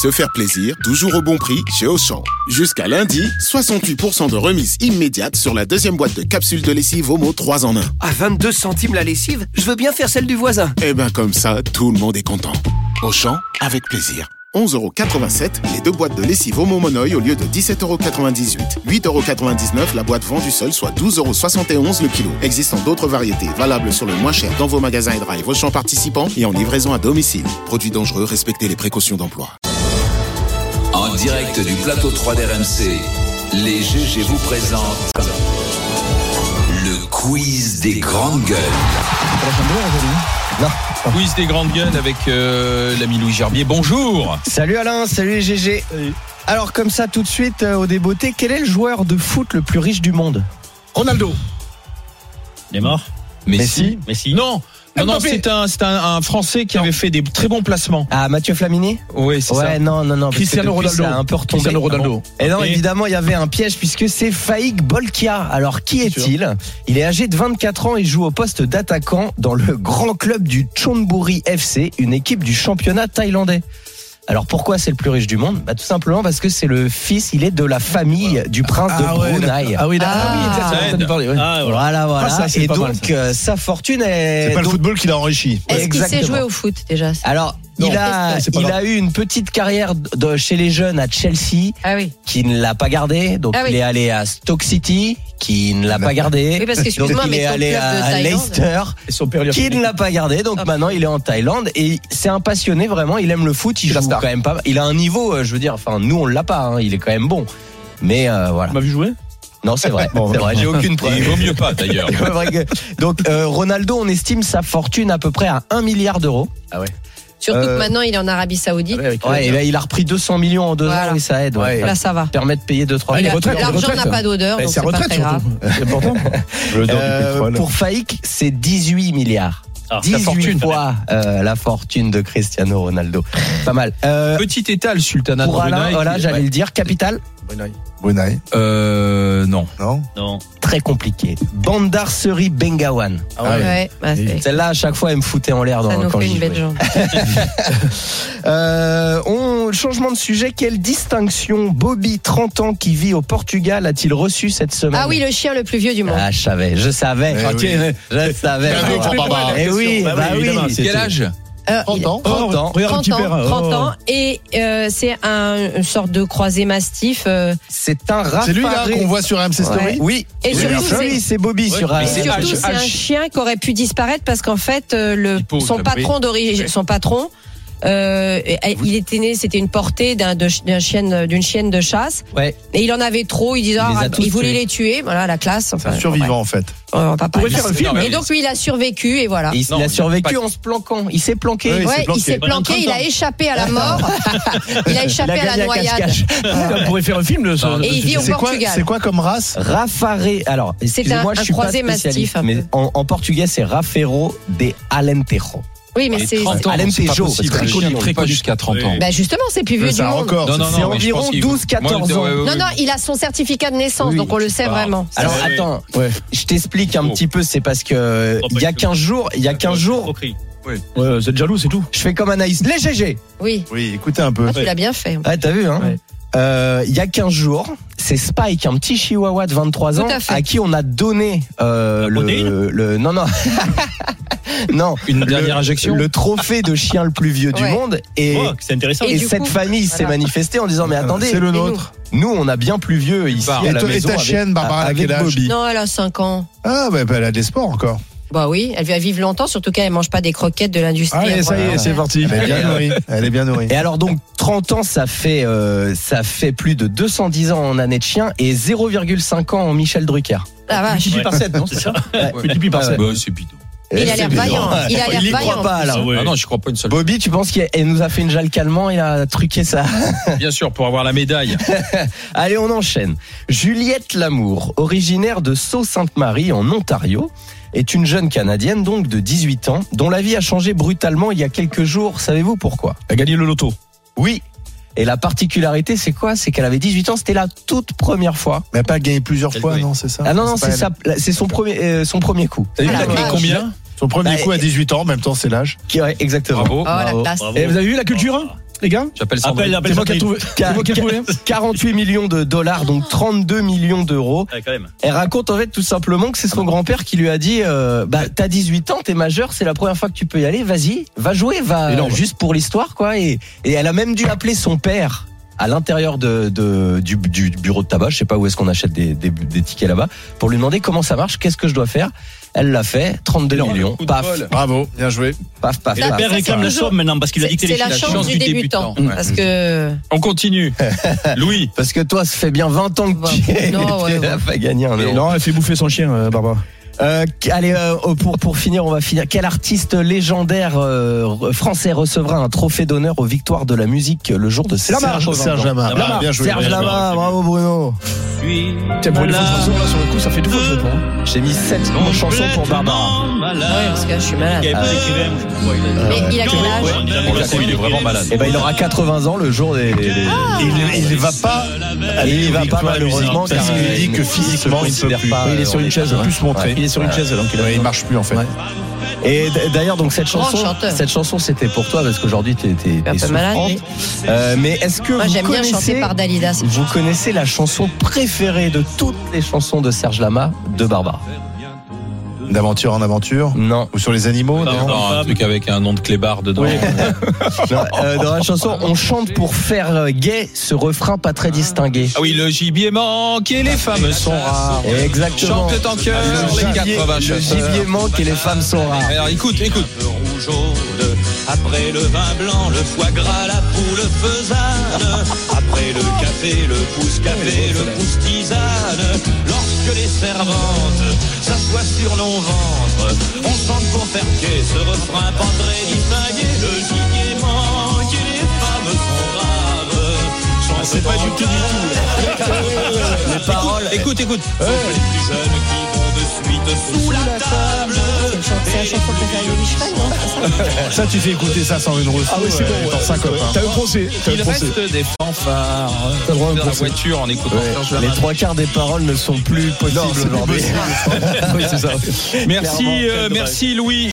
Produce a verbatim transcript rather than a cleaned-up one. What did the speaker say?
Se faire plaisir, toujours au bon prix chez Auchan. Jusqu'à lundi, soixante-huit pour cent de remise immédiate sur la deuxième boîte de capsules de lessive Omo trois en un. À vingt-deux centimes la lessive, je veux bien faire celle du voisin. Eh ben comme ça, tout le monde est content. Auchan, avec plaisir. onze euros quatre-vingt-sept, les deux boîtes de lessive Omo Monoï au lieu de dix-sept euros quatre-vingt-dix-huit. huit euros quatre-vingt-dix-neuf la boîte vendue seule, soit douze euros soixante et onze le kilo. Existant d'autres variétés, valables sur le moins cher dans vos magasins et drive Auchan participants et en livraison à domicile. Produits dangereux, respectez les précautions d'emploi. En direct du plateau trois d'R M C, les G G vous présentent le quiz des grandes gueules. Non. Quiz des grandes gueules avec euh, l'ami Louis Gerbier. Bonjour. Salut Alain, salut les G G. Salut. Alors comme ça tout de suite euh, au débeauté, quel est le joueur de foot le plus riche du monde? Ronaldo. Il est mort. Messi. Messi. Non. Non, non, c'est un, c'est un, un Français qui non. avait fait des très bons placements. Ah, Mathieu Flamini? Oui, c'est ouais, ça. Ouais, non, non, non. Cristiano Ronaldo. Ça a un peu retombé. Cristiano Ronaldo. Et non, évidemment, il y avait un piège puisque c'est Faik Bolkia. Alors, qui est-il? Il est âgé de vingt-quatre ans et joue au poste d'attaquant dans le grand club du Chonburi F C, une équipe du championnat thaïlandais. Alors pourquoi c'est le plus riche du monde? Bah tout simplement parce que c'est le fils, il est de la famille du prince ah de ouais, Brunei. Ah oui, ah, ah oui, ça ça aide. Parler, ouais. Ah, voilà, voilà. Ah, ça, et donc mal, euh, sa fortune est. C'est pas donc... le football qui l'a enrichi. Est-ce Exactement. qu'il sait jouer au foot déjà? Alors non, il a, il a eu une petite carrière de, chez les jeunes à Chelsea, ah oui. qui ne l'a pas gardé. Donc ah oui. il est allé à Stoke City, qui ne l'a pas gardé. Oui, parce que, donc il est allé à Leicester, qui ne l'a pas gardé. Donc ah, maintenant il est en Thaïlande et c'est un passionné vraiment. Il aime le foot. Il joue quand même pas. Il a un niveau, je veux dire. Enfin, nous on l'a pas. Hein, il est quand même bon. Mais euh, voilà. Tu m'as vu jouer? Non, c'est vrai. Bon, c'est vrai. J'ai aucune preuve. Il vaut mieux pas d'ailleurs. Donc euh, Ronaldo, on estime sa fortune à peu près à un milliard d'euros. Ah ouais. Surtout euh, que maintenant il est en Arabie Saoudite. Ouais, ouais, et là, il a repris deux cents millions en deux voilà. ans et ça aide. Ouais. Là ça va. Permet de payer deux trois. Ah, l'argent n'a pas d'odeur, donc c'est, c'est pas très grave. C'est important. euh, pour Faik, c'est dix-huit milliards. Alors, dix-huit fortune, fois euh, la fortune de Cristiano Ronaldo. Pas mal. Euh, Petit état, le sultanat de Brunei. Alain, voilà, j'allais ouais. le dire. Capitale. Brunei. Brunei. Euh, non. Non. Non. Très compliqué. Bandar Seri Begawan. Ah ouais. ouais bah Celle-là, à chaque fois, elle me foutait en l'air dans, ça nous quand fait j'y une belle jambe. euh, on, changement de sujet. Quelle distinction Bobby, trente ans, qui vit au Portugal, a-t-il reçu cette semaine? Ah oui, le chien le plus vieux du monde. Ah, je savais, je savais. Eh oui. Je savais. Eh oui, bah oui. Quel âge? Euh, trente ans. trente ans. trente ans. trente ans. Et euh, c'est un, une sorte de croisé mastif. Euh... C'est un Raffaré. C'est lui là qu'on voit sur R M C Story. Ouais. Oui. Et oui, surtout, c'est, oui, c'est Bobby ouais. sur R M C. Et surtout, c'est un chien qui aurait pu disparaître parce qu'en fait, euh, le, son patron d'origine, son patron. Euh, il était né, c'était une portée d'un, de, d'un chienne, d'une chienne de chasse. Ouais. Et il en avait trop. Il disait, ah, il voulait tués. les tuer. Voilà, la classe. Enfin, c'est un survivant ouais. en fait. On va pas faire un film. Et donc lui, il a survécu et voilà. Et il, non, il a survécu pas... en se planquant. Il s'est planqué. Ouais, il s'est planqué, il s'est planqué il a échappé à la mort. Il a échappé il a à la noyade. On pourrait faire un film de ça. Et il vit au c'est Portugal. Quoi, c'est quoi comme race? Raffaré. Alors, c'est un, moi, je un suis croisé pas mastif. Mais en, en portugais, c'est Rafeiro de Alentejo. Oui, mais c'est trente ans, Alentejo, c'est très connu, très pas jusqu'à trente ans. Bah justement, c'est plus vieux du monde. Non, non, c'est environ douze quatorze ans. Non, non, il a son certificat de naissance, donc on le sait vraiment. Alors attends, je t'explique un petit peu, c'est parce que il y a quinze jours, il y a quinze jours. Oui. Ouais, vous êtes jaloux, c'est tout. Je fais comme Anaïs. Les G G. Oui. Oui, écoutez un peu. Ah, tu l'as bien fait. Ouais, t'as vu, hein. Ouais. Euh, il y a quinze jours, c'est Spike, un petit chihuahua de vingt-trois ans, à, à qui on a donné euh, le, le non non non une dernière le, injection, le trophée de chien le plus vieux ouais. du monde et, oh, c'est intéressant. et, et cette coup, famille voilà. s'est manifestée en disant mais attendez, c'est le nôtre. Nous, on a bien plus vieux ici et à la toi, maison. Et ta avec, chienne, Barbara, à quel âge? Bobby. Non, elle a cinq ans. Ah bah, bah elle a des sports encore. Bah oui, elle va vivre longtemps, surtout qu'elle mange pas des croquettes de l'industrie. Ah, et ça y est, c'est parti. Elle est bien nourrie. Elle est bien nourrie. Et alors donc trente ans, ça fait euh, ça fait plus de deux cent dix ans en année de chien et zéro virgule cinq ans en Michel Drucker. Ah vache. Multiplie par sept, non, c'est ça? Multiplie par sept. Bah c'est bidon. Il a l'air vaillant. Il a l'air il y vaillant. croit pas, là. Ah, ouais. Ah non, je crois pas une seule. Bobby, tu penses qu'il nous a fait une jalle calmant, il a truqué ça? Bien sûr, pour avoir la médaille. Allez, on enchaîne. Juliette Lamour, originaire de Sault-Sainte-Marie en Ontario, est une jeune Canadienne donc de dix-huit ans, dont la vie a changé brutalement il y a quelques jours. Savez-vous pourquoi? Elle a gagné le loto. Oui. Et la particularité, c'est quoi? C'est qu'elle avait dix-huit ans, c'était la toute première fois. Mais elle n'a pas gagné plusieurs elle fois, oui. non, c'est ça? Ah non, non, c'est, c'est, ça, c'est son premier, euh, son premier coup. T'as vu, elle a gagné combien? Son premier bah, coup à dix-huit ans, en même temps, c'est l'âge. Qui, ouais, exactement. Bravo. Oh, bravo. La classe. Bravo. Et vous avez vu la culture? les gars. J'appelle ça. Appelle, appelle C'est moi qui ai trouvé. C'est moi qui ai trouvé. quarante-huit millions de dollars, donc trente-deux millions d'euros. Ouais, quand même. Elle raconte en fait tout simplement que c'est son grand-père qui lui a dit euh, bah t'as dix-huit ans, t'es majeur, c'est la première fois que tu peux y aller, vas-y, va jouer, va Énorme. juste pour l'histoire quoi. Et, et elle a même dû appeler son père à l'intérieur de, de du, du bureau de tabac, je sais pas où est-ce qu'on achète des, des, des tickets là-bas, pour lui demander comment ça marche, qu'est-ce que je dois faire. Elle l'a fait, trente-deux millions, paf, Bravo, bien joué. paf, paf, Et le paf. père réclame la somme maintenant parce qu'il a dit que C'est la chance du débutant. Parce que. On continue. Louis. Parce que toi, ça fait bien vingt ans que tu es, Non, ouais, ouais. a pas gagné un euro. Non, elle fait bouffer son chien, euh, Barbara. Euh, allez, euh, pour pour finir, on va finir. Quel artiste légendaire euh, français recevra un trophée d'honneur aux victoires de la musique le jour de Serge Serge Serge Lama. Lama. Bien joué. Serge Lama, bravo Bruno. Tiens, pour une fois de façon, là, sur le coup, ça fait deux fois que je réponds. hein. J'ai mis sept chansons pour Barbara. Oui, parce que je suis malade. Il y avait pas d'écrivain. Mais il a quel âge? Pour le coup, il est vraiment malade. Et ben il aura quatre-vingts ans le jour des. des- des- Il il va pas Et il va pas malheureusement parce car qu'il dit que physiquement il peut plus. pas. Il est sur une chaise, plus montrer. Il est sur une chaise donc il a- il marche plus en fait. Et d- d'ailleurs donc cette Grand chanson, chanteur. cette chanson c'était pour toi parce qu'aujourd'hui t'es t'es Un t'es peu malade, souffrante. oui. Euh, mais est-ce que Moi, vous j'aime bien chanter connaissez par Dalida. c'est- vous connaissez la chanson préférée de toutes les chansons de Serge Lama de Barbara? D'aventure en aventure. Non. Ou sur les animaux, non, Non, un truc avec un nom de clébard dedans. Non, euh, dans la chanson, on chante pour faire euh, gay ce refrain pas très distingué. Ah oui, le gibier manque et les femmes sont rares. Exactement. Chante en cœur Le les gibier, quatre-vingts le chasseurs. gibier manque et les femmes sont rares. Alors écoute, écoute. Rougeaude, après le vin blanc, le foie gras, la poule faisane, après le café, le pouce café, le pouce tisane, lorsque les servantes s'assoient sur nos ventres, on chante pour faire quai ce refrain pas très distingué, le gibier manque et les femmes sont rares. C'est pas du tout du tout. Les paroles. Écoute, écoute. Les plus jeunes qui vont de suite sous la table. C'est la chanson préférée de Michel, non? Ça, tu fais écouter ça sans une rousse. Ah oui, c'est bon. Dans cinq copains. T'as eu procès. Il reste des fanfares T'as le droit de dans la penser. voiture en écoutant Serge Les Lama. trois quarts des paroles ne sont plus possibles Non, c'est plus aujourd'hui. possible. Oui, c'est ça. Merci, Clairement. euh, merci Louis.